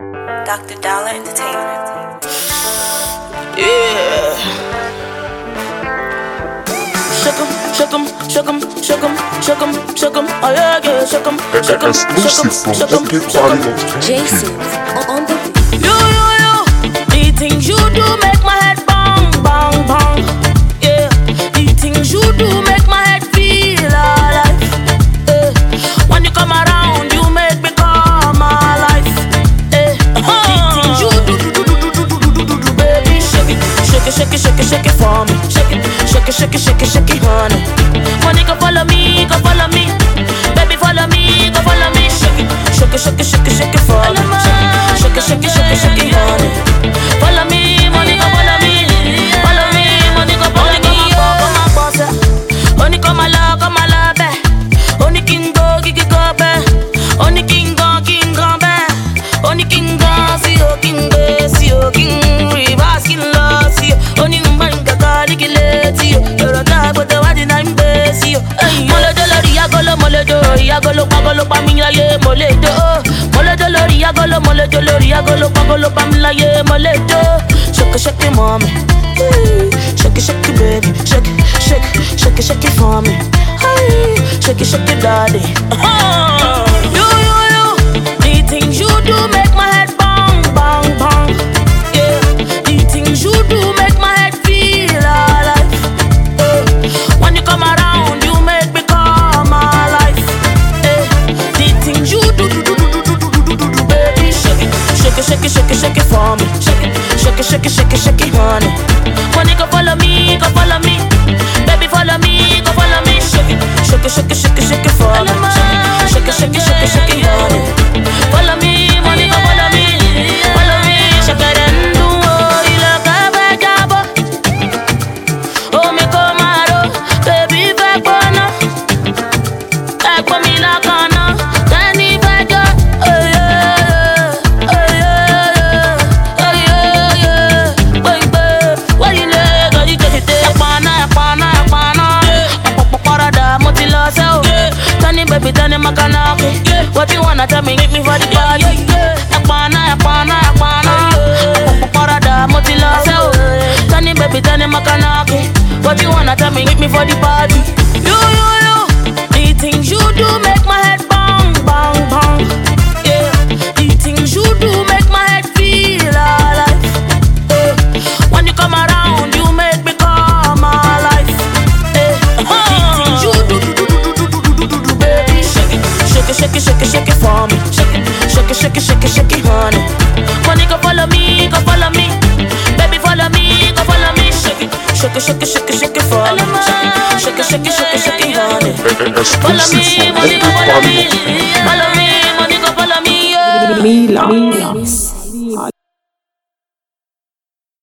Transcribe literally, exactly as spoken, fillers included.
Doctor Dollar Entertainment. Yeah. Shook 'em, shook 'em, shook 'em, shook 'em, shook 'em, shook 'em. Oh yeah, yeah, shook 'em, shook 'em, shook 'em, shook 'em, shook 'em. Jason on the You, you, you. The things you do make my head bang, bang, bang. Yeah. The things you do make my head feel alive. Yeah. When you come around, you make me come alive. Yeah. The things you do, do, do, do, do, do, do, do, do, baby, shake it, shake it, shake it, shake it, shake it for me. Shake it, shake it, shake it, shake it, shake it, honey. Money go follow me, go follow me. Baby, follow me, go follow me. Shake it, shake it, shake it, shake it, shake it for me. Shake it, shake it, shake it, shake it, honey. Follow me, money go follow me. Follow me, money go follow me. Come on, boss. Only come along, come along, be. Only king go, gigi go, be. Only king go, king go, be. Only king go, see you, king go, see you, king. Reverse king lost, see you. Only man go, call it, see you. You're a dog, but the one in I'm see you. Moledo lori agolo, moledo lori agolo, pagolo pa mi la ye moledo. Moledo lori agolo, moledo lori agolo, pagolo pa mi la ye moledo. Shake it, shake it, mommy. Shake it, shake it, baby. Shake it, shake it, shake it, shake it for me. Shake it, shake it, daddy. You, you, you. The things you do make my head bang, bang, bang. Yeah. The things you do make my head feel alive. Yeah. When you come around, you make me come alive. Yeah. The things you do, do, do, do, do, do, do, do, do, do, baby, shake it, shake it, shake it, shake it, shake it for me. Shake it, shake it, shake it, shake it, shake it, honey. When you go follow me, go follow me. Baby, follow me, go follow me. Shake it, shake it, shake it, shake it, shake it for me. Shake it, shake it, shake it, shake it, honey. Follow me, money, go follow me. Follow me, shake it and do oh, you look a bad job. Oh, me come out, baby, back on. Back for me like on. Can you back up? Oh yeah, oh yeah, oh yeah, yeah. Baby, what you like? Got you get it there. Pana, pana, pana. Para da motila so. Tani baby, tani makanaki. What you wanna tell me? Hit me for the party. Pana, pana, pana. Para da motila so. Tani baby, tani makanaki. What you wanna tell me? Hit me for the party. You, you, you. The things you do make my head bang, bang, bang. Yeah. The things you do make my head feel alive. Yeah. When you come around, you make me come alive. Yeah. The things you do, do, do, do, do, do, do, do, do, baby, shake it, shake it, shake it, shake it, shake it for me. Shake it, shake it, shake it, shake it, shake it, honey. When you go follow me, go follow me. Baby, follow me, go follow me. Shake it, shake it, shake it, shake it, shake it for me. Shake it, shake it, shake it, shake it, honey. Follow me, money, go follow me. Follow me.